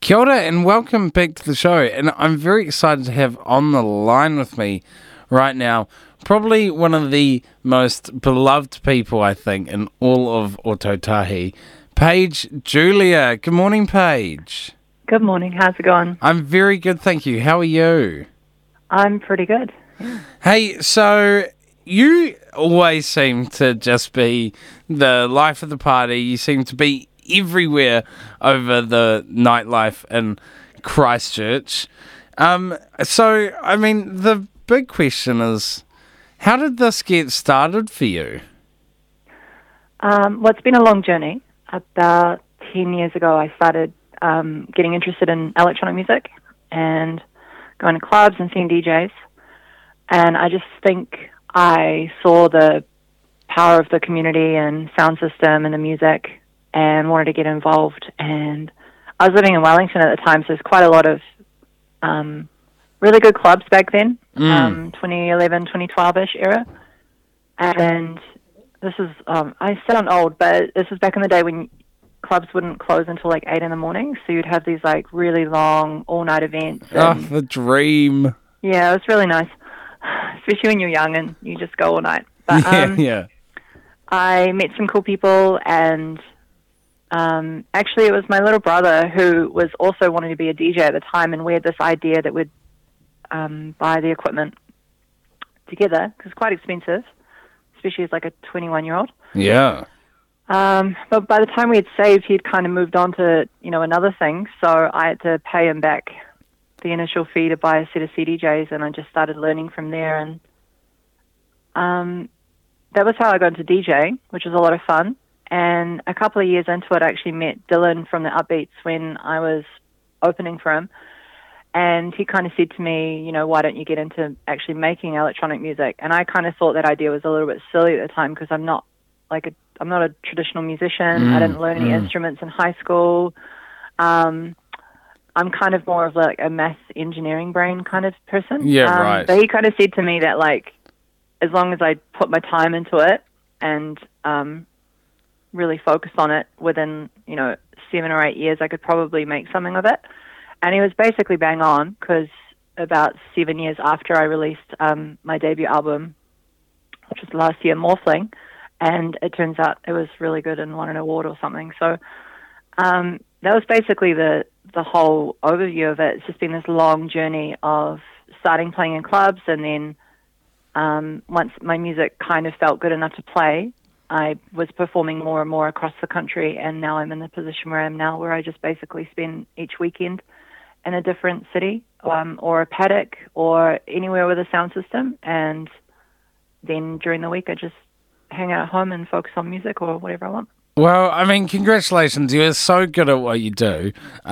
Kia ora and welcome back to the show. And I'm very excited to have on the line with me right now probably one of the most beloved people, I think, in all of Ōtautahi, Paige Julia. Good morning, Paige. Good morning. How's it going? I'm very good, thank you. How are you? I'm pretty good. Hey, so you always seem to just be the life of the party. You seem to be everywhere over the nightlife in Christchurch. So, I mean, the big question is, how did this get started for you? Well, it's been a long journey. About 10 years ago, I started getting interested in electronic music and going to clubs and seeing DJs. And I just think I saw the power of the community and sound system and the music and wanted to get involved. And I was living in Wellington at the time, so there's quite a lot of really good clubs back then, 2011, 2012-ish era. And this is, I sound old, but this was back in the day when clubs wouldn't close until like 8 in the morning, so you'd have these like really long all-night events. Oh, the dream. Yeah, it was really nice, especially when you're young and you just go all night. But Yeah. I met some cool people, and actually it was my little brother who was also wanting to be a DJ at the time, and we had this idea that we'd buy the equipment together, because it's quite expensive, especially as like a 21-year-old. Yeah. But by the time we had saved, he'd kind of moved on to, another thing, so I had to pay him back the initial fee to buy a set of CDJs, and I just started learning from there, and that was how I got into DJing, which was a lot of fun. And a couple of years into it, I actually met Dylan from the Upbeats when I was opening for him. And he kind of said to me, why don't you get into actually making electronic music? And I kind of thought that idea was a little bit silly at the time, because I'm not a traditional musician. I didn't learn any instruments in high school. I'm kind of more of like a math engineering brain kind of person. Yeah, right. But he kind of said to me that like, as long as I put my time into it and really focused on it, within 7 or 8 years, I could probably make something of it. And he was basically bang on, because about 7 years after I released my debut album, which was last year, Morphling, and it turns out it was really good and won an award or something. So that was basically the whole overview of it. It's just been this long journey of starting playing in clubs, and then once my music kind of felt good enough to play, I was performing more and more across the country, and now I'm in the position where I am now, where I just basically spend each weekend in a different city, or a paddock, or anywhere with a sound system, and then during the week I just hang out at home and focus on music or whatever I want. Well, I mean, congratulations. You're so good at what you do.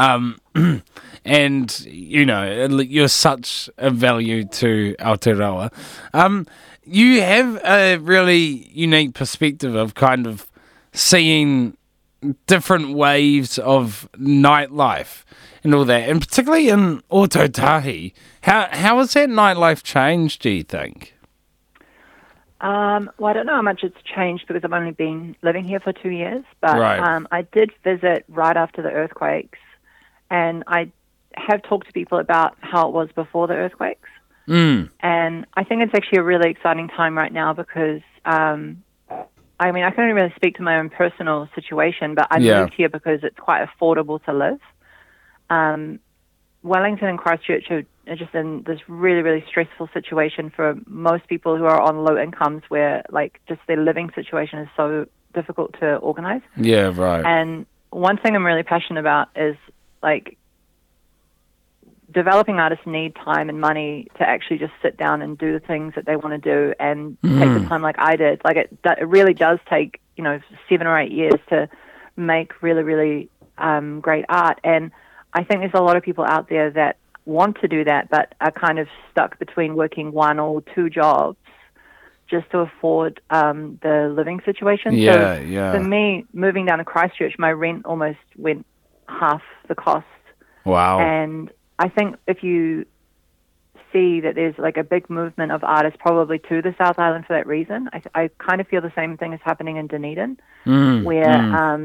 And, you're such a value to Aotearoa. You have a really unique perspective of kind of seeing different waves of nightlife and all that, and particularly in Ōtautahi. How has that nightlife changed, do you think? Well, I don't know how much it's changed, because I've only been living here for 2 years, but Right. I did visit right after the earthquakes, and I have talked to people about how it was before the earthquakes. And I think it's actually a really exciting time right now, because I can only really speak to my own personal situation, but I moved here because it's quite affordable to live. Wellington and Christchurch are just in this really, really stressful situation for most people who are on low incomes, where like just their living situation is so difficult to organize. Yeah, right. And one thing I'm really passionate about is like developing artists need time and money to actually just sit down and do the things that they want to do, and take the time like I did. Like it really does take 7 or 8 years to make really, really great art. And I think there's a lot of people out there that want to do that, but are kind of stuck between working 1 or 2 jobs just to afford the living situation. Yeah. For me, moving down to Christchurch, my rent almost went half the cost. Wow. And I think if you see that there's like a big movement of artists probably to the South Island for that reason, I kind of feel the same thing is happening in Dunedin, where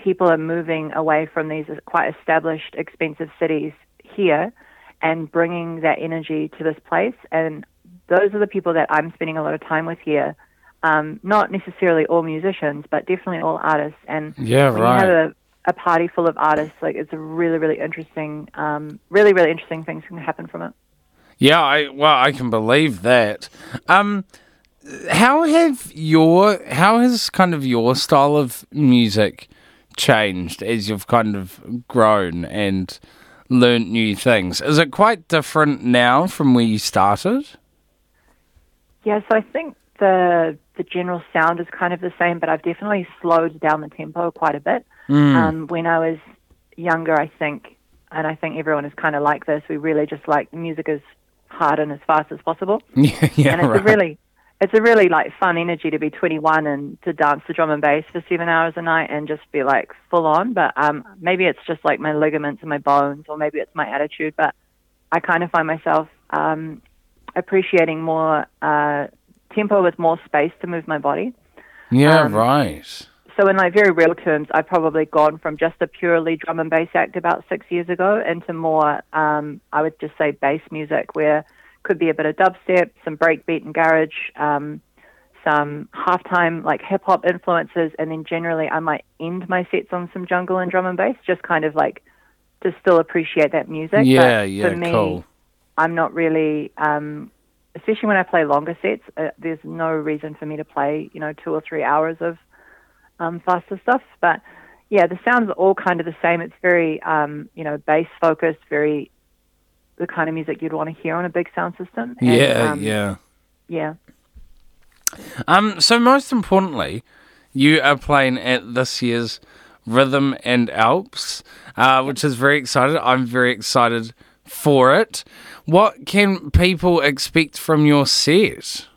people are moving away from these quite established, expensive cities here and bringing that energy to this place. And those are the people that I'm spending a lot of time with here. Not necessarily all musicians, but definitely all artists. And Yeah, when right. you have a party full of artists, like it's a really, really interesting, really interesting things can happen from it. Yeah, I can believe that. How has kind of your style of music changed as you've kind of grown and learnt new things? Is it quite different now from where you started? Yeah, so I think the general sound is kind of the same, but I've definitely slowed down the tempo quite a bit. When I was younger, I think, and I think everyone is kind of like this, we really just like the music as hard and as fast as possible. Yeah, And right. it's a really like fun energy to be 21 and to dance to drum and bass for 7 hours a night and just be like full on. But maybe it's just like my ligaments and my bones, or maybe it's my attitude. But I kind of find myself appreciating more tempo with more space to move my body. Yeah, right. So in like very real terms, I've probably gone from just a purely drum and bass act about 6 years ago into more, I would just say bass music, where could be a bit of dubstep, some breakbeat and garage, some halftime like hip hop influences, and then generally I might end my sets on some jungle and drum and bass, just kind of like to still appreciate that music. Yeah, But yeah, for me, cool. I'm not really, especially when I play longer sets, there's no reason for me to play, 2 or 3 hours of faster stuff. But yeah, the sounds are all kind of the same. It's very, bass focused, very the kind of music you'd want to hear on a big sound system. And, Yeah. yeah. So most importantly, you are playing at this year's Rhythm and Alps, which is very excited. I'm very excited for it. What can people expect from your set?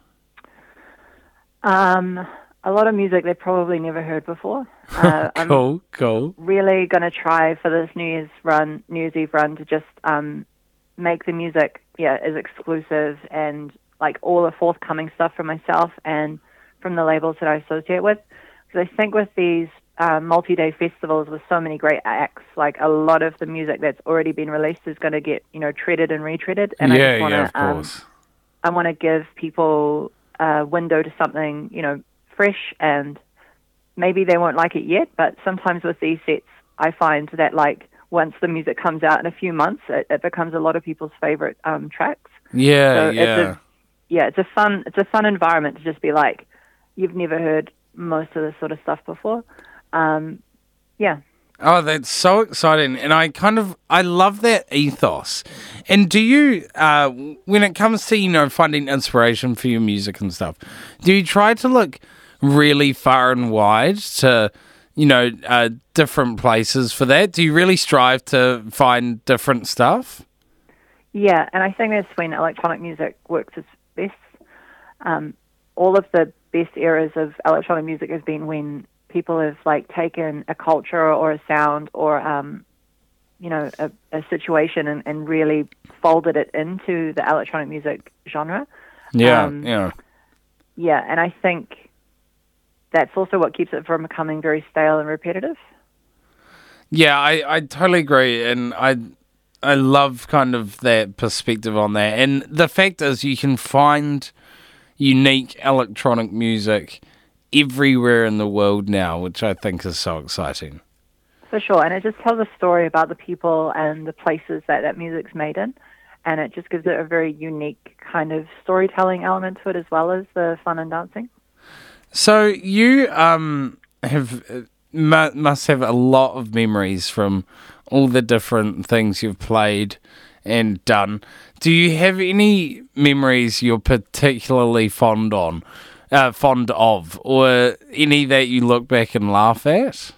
A lot of music they've probably never heard before. I'm Cool. really going to try for this New Year's Eve run to just make the music, as exclusive and like all the forthcoming stuff from myself and from the labels that I associate with. Because I think with these multi-day festivals with so many great acts, like a lot of the music that's already been released is going to get, treaded and retreaded. And I just want Of to, course. I want to give people a window to something, fresh, and maybe they won't like it yet, but sometimes with these sets, I find that like once the music comes out in a few months, it becomes a lot of people's favorite tracks. So it's a fun environment to just be like, you've never heard most of this sort of stuff before. Yeah. Oh, that's so exciting. And I love that ethos. And do you, when it comes to, finding inspiration for your music and stuff, do you try to look really far and wide to, different places for that? Do you really strive to find different stuff? Yeah, and I think that's when electronic music works its best. All of the best eras of electronic music has been when people have like taken a culture or a sound or a situation and really folded it into the electronic music genre. Yeah. Yeah, and I think that's also what keeps it from becoming very stale and repetitive. Yeah, I totally agree, and I love kind of that perspective on that. And the fact is, you can find unique electronic music everywhere in the world now, which I think is so exciting. For sure, and it just tells a story about the people and the places that music's made in, and it just gives it a very unique kind of storytelling element to it as well as the fun and dancing. So you must have a lot of memories from all the different things you've played and done. Do you have any memories you're particularly fond of, or any that you look back and laugh at?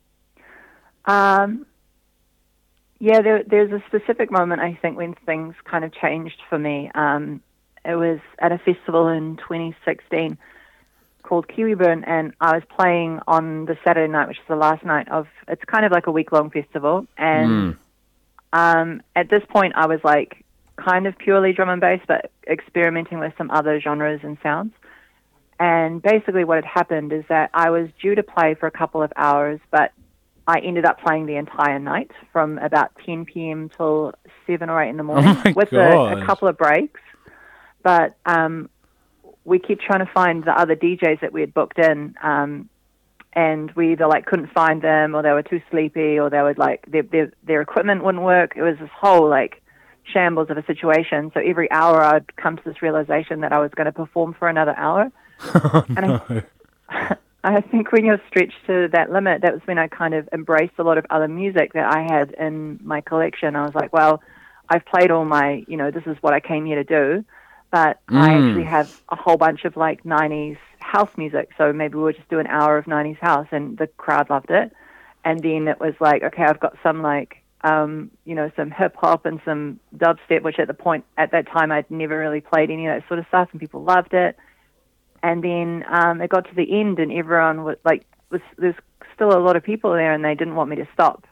Yeah, there's a specific moment, I think, when things kind of changed for me. It was at a festival in 2016 called Kiwiburn, and I was playing on the Saturday night, which is the last night of, it's kind of like a week-long festival. And at this point, I was like kind of purely drum and bass, but experimenting with some other genres and sounds. And basically what had happened is that I was due to play for a couple of hours, but I ended up playing the entire night from about 10 p.m. till 7 or 8 in the morning with a couple of breaks. But we kept trying to find the other DJs that we had booked in, and we either like couldn't find them, or they were too sleepy, or they would like their equipment wouldn't work. It was this whole like shambles of a situation. So every hour I'd come to this realization that I was going to perform for another hour. Oh, no. I think when you're stretched to that limit, that was when I kind of embraced a lot of other music that I had in my collection. I was like, well, I've played all my, this is what I came here to do. But I actually have a whole bunch of like 90s house music. So maybe we'll just do an hour of 90s house, and the crowd loved it. And then it was like, okay, I've got some like, some hip hop and some dubstep, which at that time I'd never really played any of that sort of stuff, and people loved it. And then it got to the end, and everyone was like, there's still a lot of people there, and they didn't want me to stop.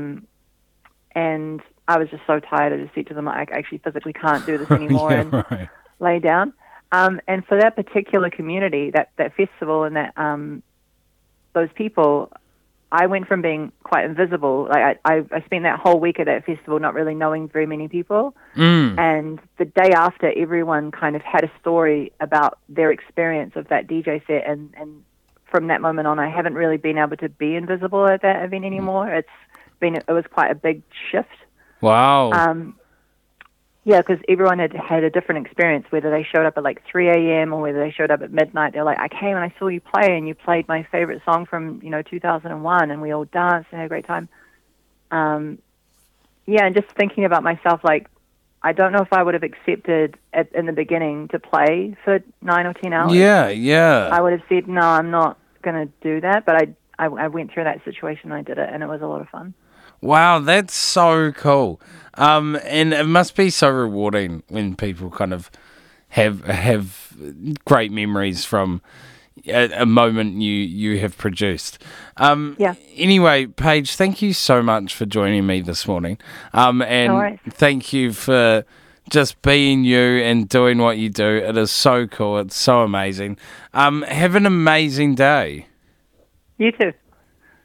And I was just so tired. I just said to them, I actually physically can't do this anymore, and lay down. And for that particular community, that festival, and that those people, I went from being quite invisible. Like I spent that whole week at that festival not really knowing very many people. And the day after, everyone kind of had a story about their experience of that DJ set. And from that moment on, I haven't really been able to be invisible at that event anymore. It was quite a big shift. Wow. Yeah, because everyone had a different experience, whether they showed up at like 3 a.m. or whether they showed up at midnight. They're like, I came and I saw you play, and you played my favorite song from 2001, and we all danced and had a great time. And just thinking about myself, like, I don't know if I would have accepted in the beginning to play for 9 or 10 hours. Yeah. I would have said, no, I'm not going to do that. But I went through that situation, I did it, and it was a lot of fun. Wow, that's so cool. And it must be so rewarding when people kind of have great memories from a moment you have produced. Yeah. Anyway, Paige, thank you so much for joining me this morning. And no worries. Thank you for just being you and doing what you do. It is so cool. It's so amazing. Have an amazing day. You too.